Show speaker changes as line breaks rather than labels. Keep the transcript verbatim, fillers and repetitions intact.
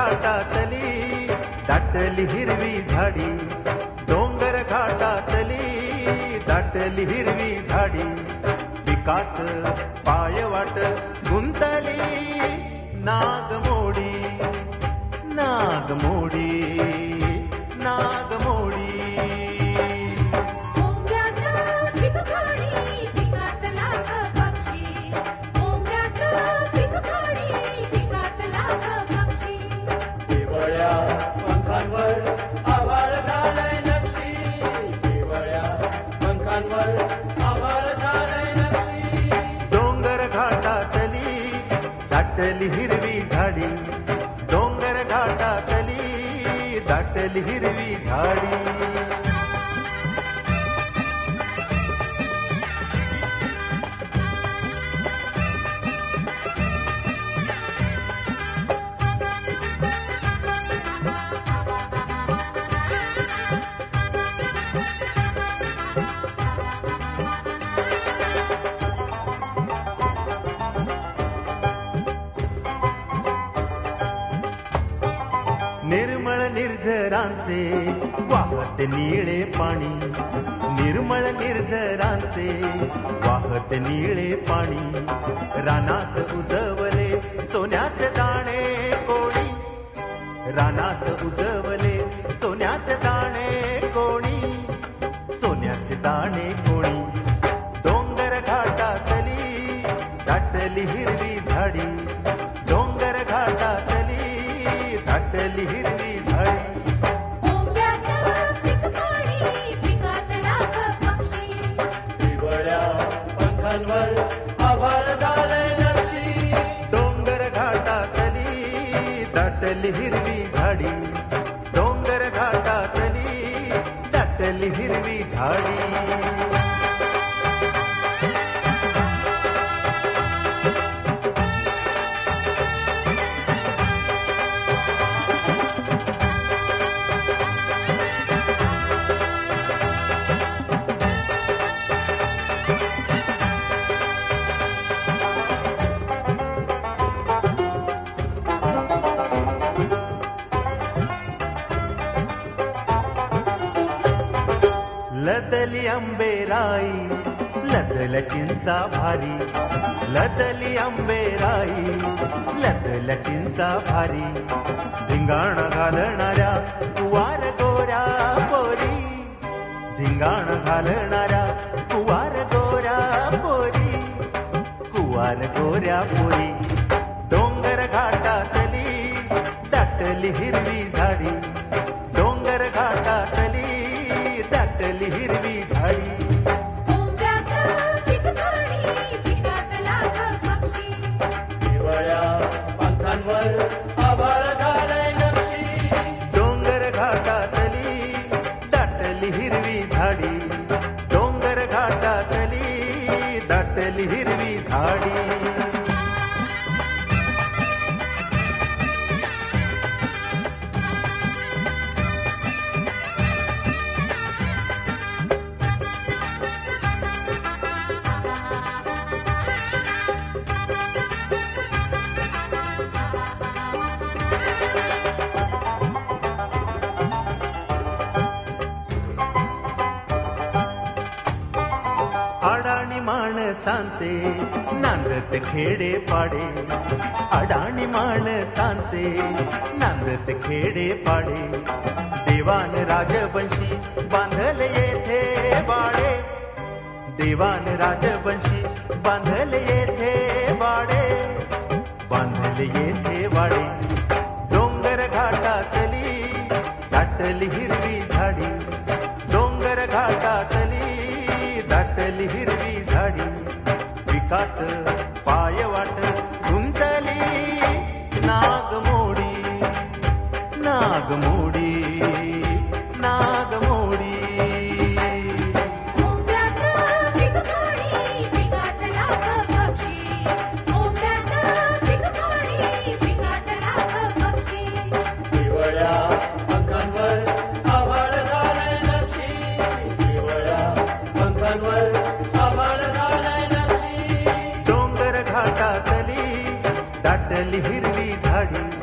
घाटातली दाटली हिरवी झाडी, डोंगर घाटातली दाटली हिरवी झाडी, पिकात पायवाट गुंतली नागमोडी, नागमोडी, नागमोडी. डोंगर घाटातली दाटली हिरवी झाडी, डोंगर घाटातली दाटली हिरवी झाडी. निर्मळ निर्झरांचे वाहत निळे पाणी, निर्मळ निर्झरांचे वाहत निळे पाणी, रानात उजवले सोन्याचे दाणे कोणी, रानात उजवले सोन्याचे दाणे कोणी, सोन्याचे दाणे कोणी. डोंगर घाटातली दाटली हिरवी झाडी, डोंगर घाटातली दाटली हिरवी झाडी. पंखांवर आभाळ झालंय नक्षी, डोंगर घाटातली दाटली हिरवी झाडी, डोंगर घाटातली दाटली हिरवी झाडी. लदली आंबेराई लदल चिंचा भारी, लदली आंबेराई लदल चिंचा भारी, धिंगाण घालणाऱ्या कुवार गोऱ्या पोरी, धिंगाण घालणाऱ्या कुवार गोऱ्या पोरी, कुवार गोऱ्या पोरी. डोंगर घाटातली दाटली हिरवी झाडी, डोंगर घाटातली दाटली हिरवी झाडी. पंखांवर आभाळ झालंय नक्षी, डोंगर घाटातली दाटली हिरवी झाडी, डोंगर घाटातली दाटली हिरवी झाडी. अडाणी माणसांचे नांदत खेडे पाडे, अडाणी माणसांचे नांदत खेडे पाडे, देवान राजवंशी बांधले येथे बाडे, देवान राजवंशी बांधले येथे बाडे, बांधले येथे वाडे. डोंगर घाटातली दाटली हिरवी झाडी, डोंगर घाटातली दाटली हिरवी झाडी, पिकात पायवाट गुंतली नागमोडी, नागमोडी, नागमोडी. पंखांवर आभाळ झालंय नक्षी, पंखांवर आभाळ झालंय नक्षी. डोंगर घाटातली दाटली हिरवी झाडी,